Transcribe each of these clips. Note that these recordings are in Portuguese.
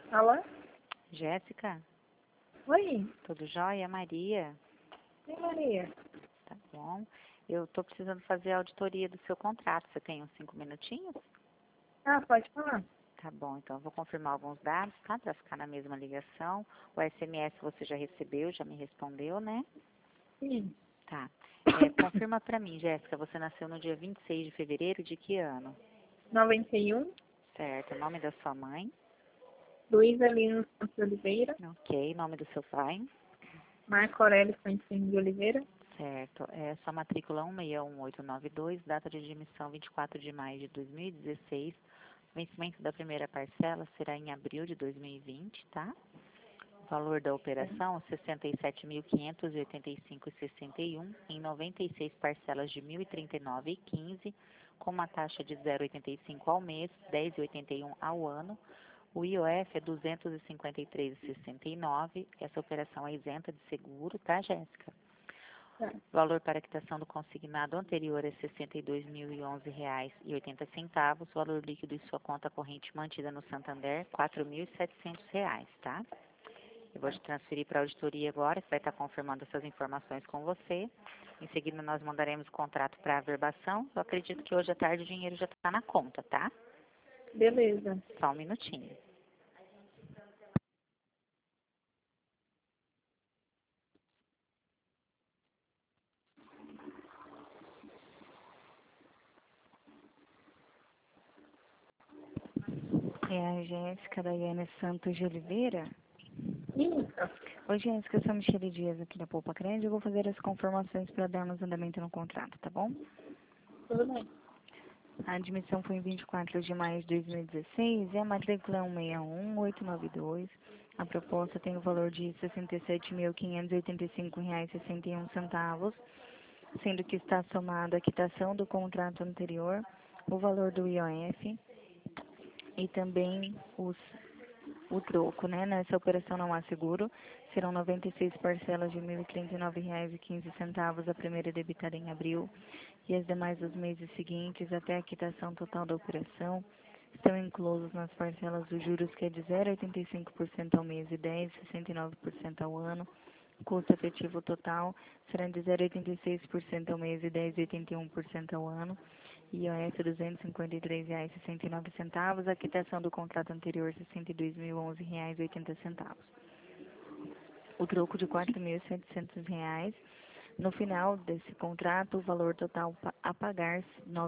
Alô? Jéssica, Oi, tudo jóia? Maria, oi Maria. tá bom? Eu estou precisando fazer a auditoria do seu contrato. Você tem uns 5 minutinhos? Ah, pode falar. Tá bom, então eu vou confirmar alguns dados, tá? Para ficar na mesma ligação. O SMS você já recebeu, já me respondeu, né? Sim, Tá. Confirma para mim, Jéssica, você nasceu no dia 26 de fevereiro de que ano? 91, Certo. O nome da sua mãe? Luísa Lino Santos de Oliveira, Ok. Nome do seu pai? Marco Aurélio Santini de Oliveira, Certo. Sua matrícula 161892, data de admissão 24 de maio de 2016. Vencimento da primeira parcela será em abril de 2020, tá? O valor da operação, 67.585,61 em 96 parcelas de 1.039,15, com uma taxa de 0,85 ao mês, 10,81 ao ano. O IOF é 253,69. Essa operação é isenta de seguro, tá, Jéssica? tá. O valor para a quitação do consignado anterior é R$ 62.011,80. O valor líquido em sua conta corrente mantida no Santander, R$ 4.700, tá? Eu vou te transferir para a auditoria agora, que vai estar confirmando essas informações com você. Em seguida, nós mandaremos o contrato para a averbação. Eu acredito que hoje à tarde o dinheiro já está na conta, tá? Beleza. Só um minutinho. É a Jéssica Daiane Santos de Oliveira. Isso, Oi, Jéssica, eu sou a Michele Dias aqui da Poupa Crédito. Eu vou fazer as confirmações para darmos andamento no contrato, tá bom? tudo bem. A admissão foi em 24 de maio de 2016 e a matrícula é 161892. A proposta tem o valor de R$ 67.585,61, sendo que está somada a quitação do contrato anterior, o valor do IOF e também o troco, né? Nessa operação não há seguro. Serão 96 parcelas de R$ 1.039,15, a primeira debitada em abril e as demais dos meses seguintes até a quitação total da operação. Estão inclusos nas parcelas os juros que é de 0,85% ao mês e 10,69% ao ano. O custo efetivo total será de 0,86% ao mês e 10,81% ao ano. IOF R$ 253,69. A quitação do contrato anterior R$ 62.011,80. O troco de R$ 4.700. No final desse contrato, o valor total a pagar R$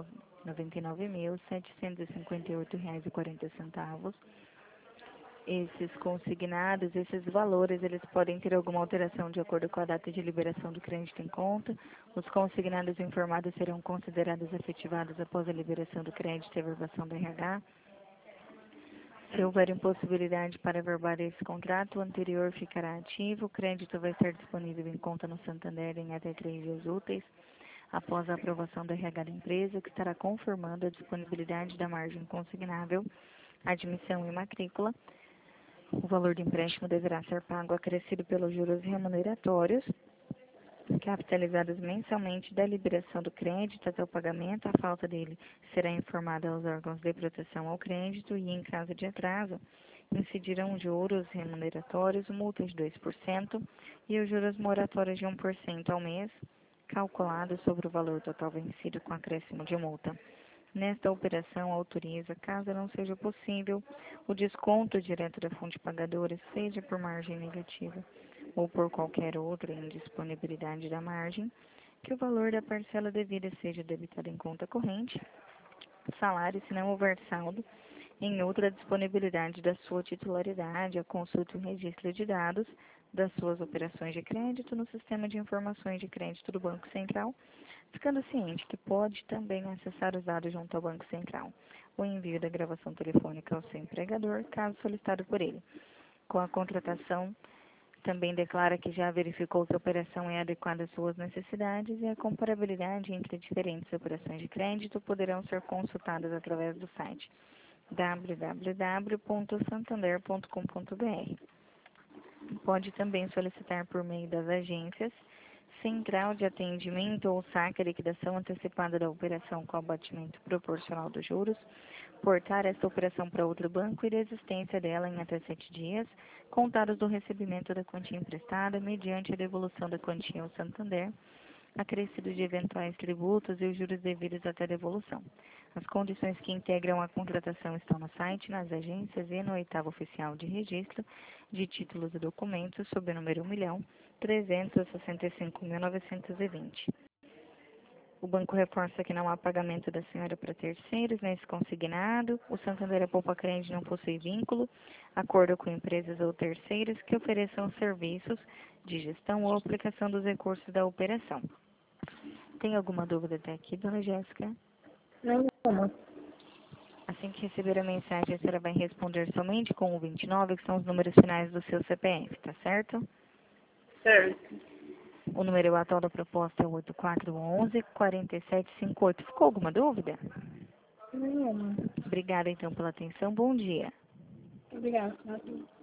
99.758,40. Esses consignados, esses valores, eles podem ter alguma alteração de acordo com a data de liberação do crédito em conta. Os consignados informados serão considerados efetivados após a liberação do crédito e averbação do RH. Se houver impossibilidade para averbar esse contrato, o anterior ficará ativo. O crédito vai estar disponível em conta no Santander em até 3 dias úteis, após a aprovação do RH da empresa, que estará confirmando a disponibilidade da margem consignável, admissão e matrícula. O valor do empréstimo deverá ser pago acrescido pelos juros remuneratórios, capitalizados mensalmente da liberação do crédito até o pagamento. A falta dele será informada aos órgãos de proteção ao crédito e, em caso de atraso, incidirão juros remuneratórios, multas de 2% e os juros moratórios de 1% ao mês, calculados sobre o valor total vencido com acréscimo de multa. Nesta operação, autoriza, caso não seja possível, o desconto direto da fonte pagadora, seja por margem negativa ou por qualquer outra indisponibilidade da margem, que o valor da parcela devida seja debitado em conta corrente, salário, se não houver saldo, em outra disponibilidade da sua titularidade, a consulta e o registro de dados das suas operações de crédito no sistema de informações de crédito do Banco Central, ficando ciente que pode também acessar os dados junto ao Banco Central. O envio da gravação telefônica ao seu empregador, caso solicitado por ele. Com a contratação, também declara que já verificou que a operação é adequada às suas necessidades e a comparabilidade entre diferentes operações de crédito poderão ser consultadas através do site www.santander.com.br. Pode também solicitar por meio das agências Central de Atendimento ou saque a liquidação antecipada da operação com abatimento proporcional dos juros, reportar esta operação para outro banco e desistência dela em até 7 dias, contados do recebimento da quantia emprestada, mediante a devolução da quantia ao Santander, acrescido de eventuais tributos e os juros devidos até devolução. As condições que integram a contratação estão no site, nas agências e no 8º oficial de registro de títulos e documentos, sob o número 1.365.920. O banco reforça que não há pagamento da senhora para terceiros nesse consignado. O Santander Poupa Crente não possui vínculo, acordo com empresas ou terceiros que ofereçam serviços de gestão ou aplicação dos recursos da operação. Tem alguma dúvida até aqui, dona Jéssica? Nenhuma. Assim que receber a mensagem, a senhora vai responder somente com o 29, que são os números finais do seu CPF, tá certo? Certo. O número atual da proposta é o 8411-4758. Ficou alguma dúvida? Nenhuma. Obrigada, então, pela atenção. Bom dia. Obrigada.